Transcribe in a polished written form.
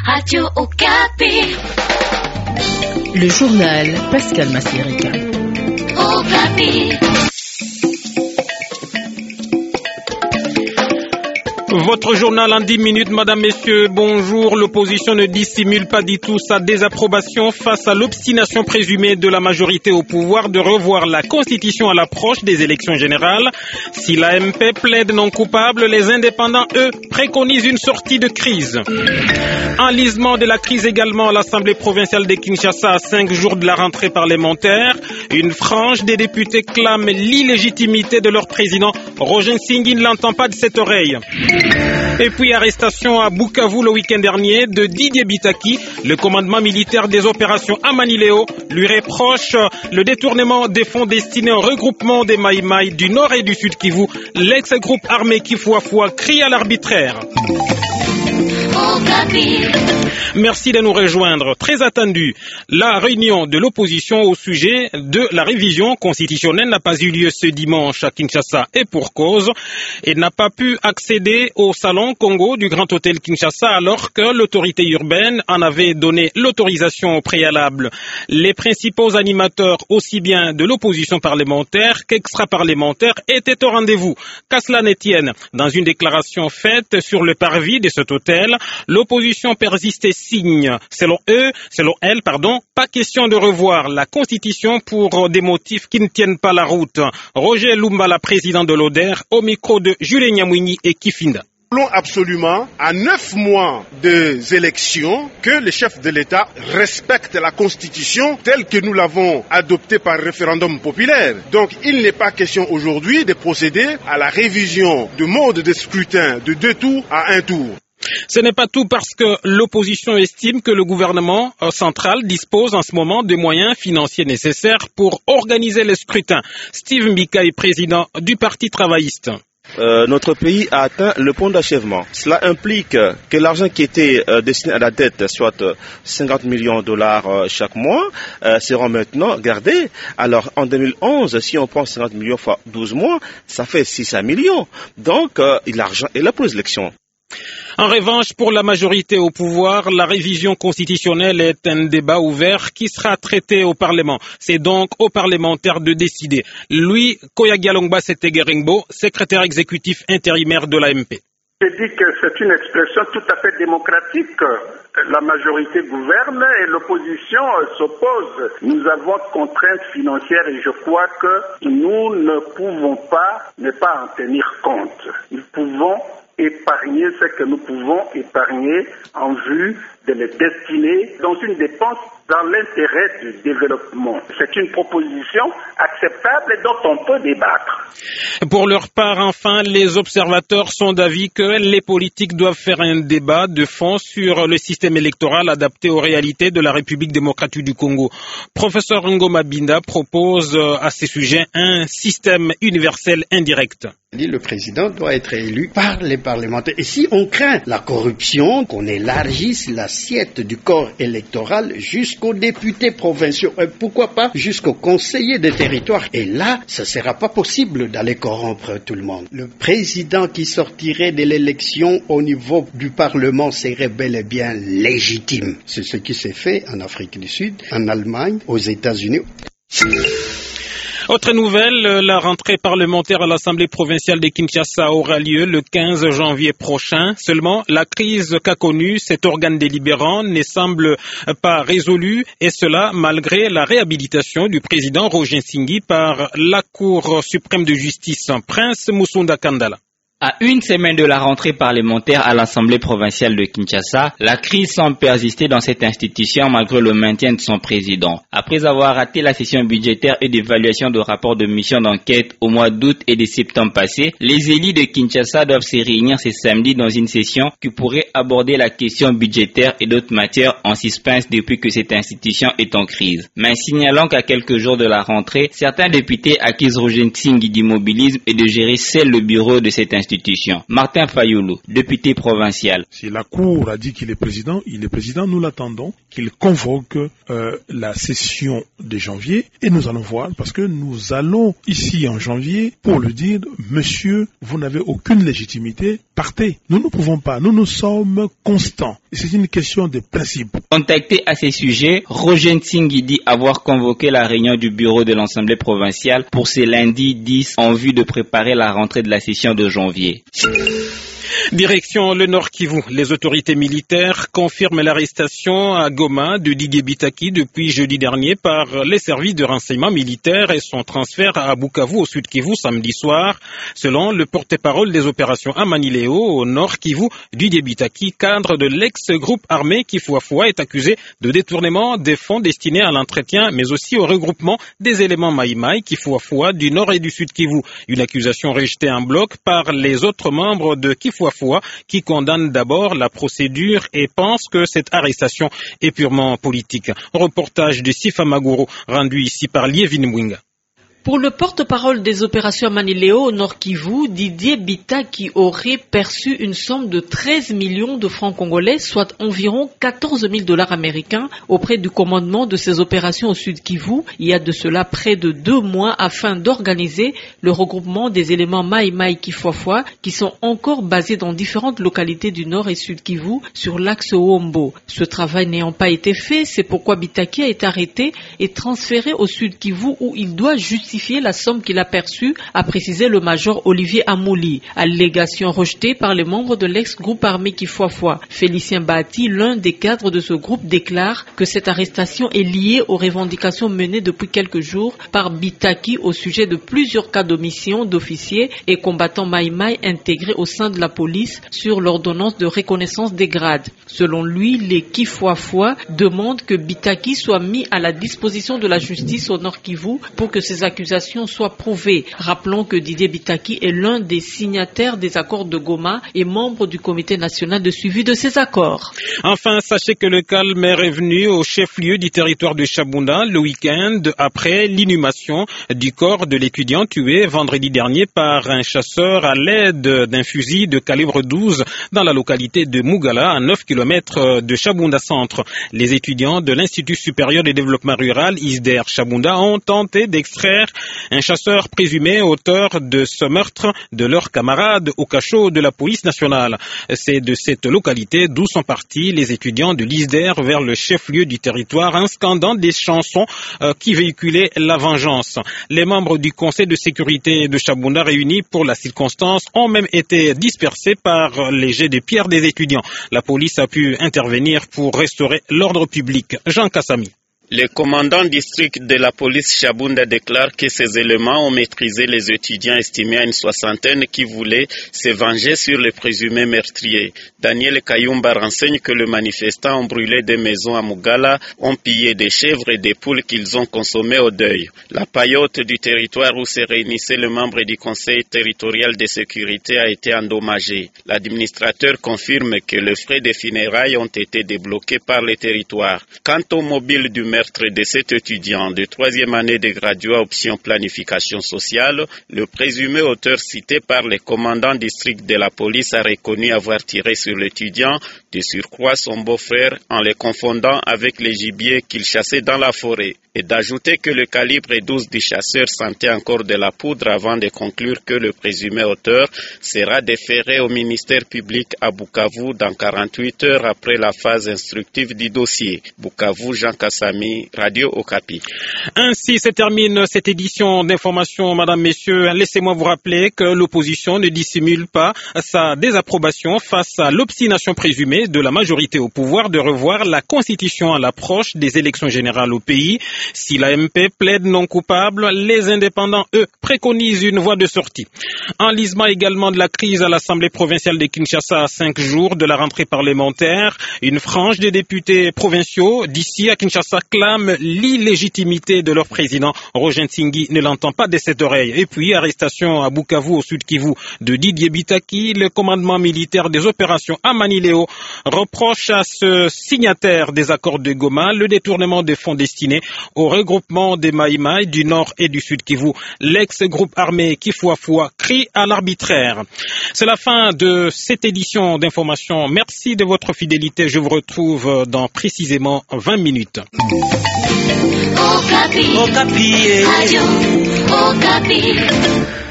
Radio Okapi. Le journal Pascal Massirika. Okapi. Votre journal en 10 minutes, madame, messieurs, bonjour. L'opposition ne dissimule pas du tout sa désapprobation face à l'obstination présumée de la majorité au pouvoir de revoir la Constitution à l'approche des élections générales. Si l'AMP plaide non coupable, les indépendants, eux, préconisent une sortie de crise. Enlisement de la crise également à l'Assemblée provinciale de Kinshasa à 5 jours de la rentrée parlementaire. Une frange des députés clame l'illégitimité de leur président. Roger Nsingui ne l'entend pas de cette oreille. Et puis arrestation à Bukavu le week-end dernier de Didier Bitaki. Le commandement militaire des opérations à Manileo lui reproche le détournement des fonds destinés au regroupement des Maïmaï du Nord et du Sud Kivu. L'ex-groupe armé Kifuafua crie à l'arbitraire. Merci de nous rejoindre. Très attendu, la réunion de l'opposition au sujet de la révision constitutionnelle n'a pas eu lieu ce dimanche à Kinshasa et pour cause. Elle n'a pas pu accéder au salon Congo du Grand Hôtel Kinshasa alors que l'autorité urbaine en avait donné l'autorisation préalable. Les principaux animateurs aussi bien de l'opposition parlementaire qu'extra-parlementaire étaient au rendez-vous. Qu'à cela ne tienne, dans une déclaration faite sur le parvis de cet hôtel, l'opposition persiste et signe. Selon elle, pas question de revoir la Constitution pour des motifs qui ne tiennent pas la route. Roger Lumbala, président de l'ODER, au micro de Julien Nyamwini et Kifinda. Nous voulons absolument, à 9 mois des élections, que le chef de l'État respecte la Constitution telle que nous l'avons adoptée par référendum populaire. Donc il n'est pas question aujourd'hui de procéder à la révision du mode de scrutin de 2 tours à 1 tour. Ce n'est pas tout parce que l'opposition estime que le gouvernement central dispose en ce moment des moyens financiers nécessaires pour organiser le scrutin. Steve Mbika est président du Parti travailliste. Notre pays a atteint le point d'achèvement. Cela implique que l'argent qui était destiné à la dette, soit 50 millions de dollars chaque mois, seront maintenant gardés. Alors en 2011, si on prend 50 millions fois 12 mois, ça fait 600 millions. Donc l'argent est là pour les élections. En revanche, pour la majorité au pouvoir, la révision constitutionnelle est un débat ouvert qui sera traité au Parlement. C'est donc aux parlementaires de décider. Louis Koyagialongba Setegeringbo, secrétaire exécutif intérimaire de l'AMP. Je dis que c'est une expression tout à fait démocratique. La majorité gouverne et l'opposition s'oppose. Nous avons contraintes financières et je crois que nous ne pouvons pas ne pas en tenir compte. Nous pouvons épargner ce que nous pouvons épargner en vue de les destiner dans une dépense dans l'intérêt du développement. C'est une proposition acceptable et dont on peut débattre. Pour leur part, enfin, les observateurs sont d'avis que les politiques doivent faire un débat de fond sur le système électoral adapté aux réalités de la République démocratique du Congo. Professeur Ngoma Binda propose à ce sujet un système universel indirect. Le président doit être élu par les parlementaires. Et si on craint la corruption, qu'on élargisse l'assiette du corps électoral jusqu'aux députés provinciaux, pourquoi pas jusqu'aux conseillers des territoires. Et là, ce ne sera pas possible d'aller corrompre tout le monde. Le président qui sortirait de l'élection au niveau du Parlement serait bel et bien légitime. C'est ce qui s'est fait en Afrique du Sud, en Allemagne, aux États-Unis. Autre nouvelle, la rentrée parlementaire à l'Assemblée provinciale de Kinshasa aura lieu le 15 janvier prochain. Seulement, la crise qu'a connue cet organe délibérant ne semble pas résolue, et cela malgré la réhabilitation du président Roger Nsingui par la Cour suprême de justice, Prince Musunda Kandala. À une semaine de la rentrée parlementaire à l'Assemblée provinciale de Kinshasa, la crise semble persister dans cette institution malgré le maintien de son président. Après avoir raté la session budgétaire et d'évaluation de rapport de mission d'enquête au mois d'août et de septembre passé, les élus de Kinshasa doivent se réunir ce samedi dans une session qui pourrait aborder la question budgétaire et d'autres matières en suspense depuis que cette institution est en crise. Mais signalant qu'à quelques jours de la rentrée, certains députés accusent Roger Nsingui d'immobilisme et de gérer seul le bureau de cette institution. Martin Fayoulou, député provincial. Si la Cour a dit qu'il est président, nous l'attendons, qu'il convoque la session de janvier et nous allons voir parce que nous allons ici en janvier pour lui dire, monsieur, vous n'avez aucune légitimité, partez. Nous ne pouvons pas, nous sommes constants. c'est une question de principe. Contacté à ces sujets, Roger Ntsingui dit avoir convoqué la réunion du bureau de l'Assemblée provinciale pour ce lundi 10 en vue de préparer la rentrée de la session de janvier. Direction le Nord Kivu. Les autorités militaires confirment l'arrestation à Goma de Didier Bitaki depuis jeudi dernier par les services de renseignement militaire et son transfert à Bukavu au Sud Kivu samedi soir. Selon le porte-parole des opérations à Maniléo au Nord Kivu, Didier Bitaki, cadre de l'ex-groupe armé Kifuafua, est accusé de détournement des fonds destinés à l'entretien mais aussi au regroupement des éléments Maïmaï Kifuafua du Nord et du Sud Kivu. Une accusation rejetée en bloc par les autres membres de Kifuafua qui condamne d'abord la procédure et pense que cette arrestation est purement politique. Reportage de Sifa Maguro rendu ici par Lievin Mwinga. Pour le porte-parole des opérations à Maniléo au Nord Kivu, Didier Bitaki aurait perçu une somme de 13 millions de francs congolais, soit environ 14 000 $ américains, auprès du commandement de ces opérations au Sud Kivu, il y a de cela près de 2 mois, afin d'organiser le regroupement des éléments Maïmaï Kifuafua qui sont encore basés dans différentes localités du Nord et Sud Kivu sur l'axe Wombo. Ce travail n'ayant pas été fait, c'est pourquoi Bitaki a été arrêté et transféré au Sud Kivu où il doit justifier la somme qu'il a perçue, a précisé le major Olivier Amouli. Allégation rejetée par les membres de l'ex-groupe armé Kifuafua. Félicien Bati, l'un des cadres de ce groupe, déclare que cette arrestation est liée aux revendications menées depuis quelques jours par Bitaki au sujet de plusieurs cas d'omission d'officiers et combattants Maïmaï intégrés au sein de la police sur l'ordonnance de reconnaissance des grades. Selon lui, les Kifuafua demandent que Bitaki soit mis à la disposition de la justice au Nord Kivu pour que ces accusations soient prouvées. Rappelons que Didier Bitaki est l'un des signataires des accords de Goma et membre du comité national de suivi de ces accords. Enfin, sachez que le calme est revenu au chef-lieu du territoire de Chabunda le week-end après l'inhumation du corps de l'étudiant tué vendredi dernier par un chasseur à l'aide d'un fusil de calibre 12 dans la localité de Mugala, à 9 km de Chabunda Centre. Les étudiants de l'Institut supérieur de développement rural ISDER Chabunda ont tenté d'extraire un chasseur présumé auteur de ce meurtre de leur camarade au cachot de la police nationale. C'est de cette localité d'où sont partis les étudiants de l'ISDER vers le chef-lieu du territoire en scandant des chansons qui véhiculaient la vengeance. Les membres du conseil de sécurité de Chabunda réunis pour la circonstance ont même été dispersés par les jets de pierre des étudiants. La police a pu intervenir pour restaurer l'ordre public. Jean Kassami. Le commandant district de la police Chabunda déclare que ces éléments ont maîtrisé les étudiants estimés à une 60aine qui voulaient se venger sur les présumés meurtriers. Daniel Kayumba renseigne que les manifestants ont brûlé des maisons à Mugala, ont pillé des chèvres et des poules qu'ils ont consommées au deuil. La paillote du territoire où se réunissaient les membres du conseil territorial de sécurité a été endommagée. L'administrateur confirme que les frais des funérailles ont été débloqués par le territoire. Quant au mobile du meurtre de cet étudiant de 3e année de graduat option planification sociale, le présumé auteur cité par le commandant district de la police a reconnu avoir tiré sur l'étudiant, de surcroît son beau-frère, en le confondant avec les gibiers qu'il chassait dans la forêt, et d'ajouter que le calibre 12 du chasseur sentait encore de la poudre avant de conclure que le présumé auteur sera déféré au ministère public à Bukavu dans 48 heures après la phase instructive du dossier. Bukavu, Jean Kassami, Radio Okapi. Ainsi se termine cette édition d'information, Madame, Messieurs. Laissez-moi vous rappeler que l'opposition ne dissimule pas sa désapprobation face à l'obstination présumée de la majorité au pouvoir de revoir la Constitution à l'approche des élections générales au pays. Si l'AMP plaide non coupable, les indépendants, eux, préconisent une voie de sortie. Enlisement également de la crise à l'Assemblée provinciale de Kinshasa à 5 jours de la rentrée parlementaire. Une frange des députés provinciaux d'ici à Kinshasa clame l'illégitimité de leur président. Roger Ntsingui ne l'entend pas de cette oreille. Et puis, arrestation à Bukavu, au Sud Kivu, de Didier Bitaki. Le commandement militaire des opérations à Maniléo reproche à ce signataire des accords de Goma le détournement des fonds destinés au regroupement des Maïmaï du Nord et du Sud Kivu. L'ex-groupe armé Kifuafua crie à l'arbitraire. C'est la fin de cette édition d'information. Merci de votre fidélité. Je vous retrouve dans précisément 20 minutes. Okapi. Okapi. Radio Okapi.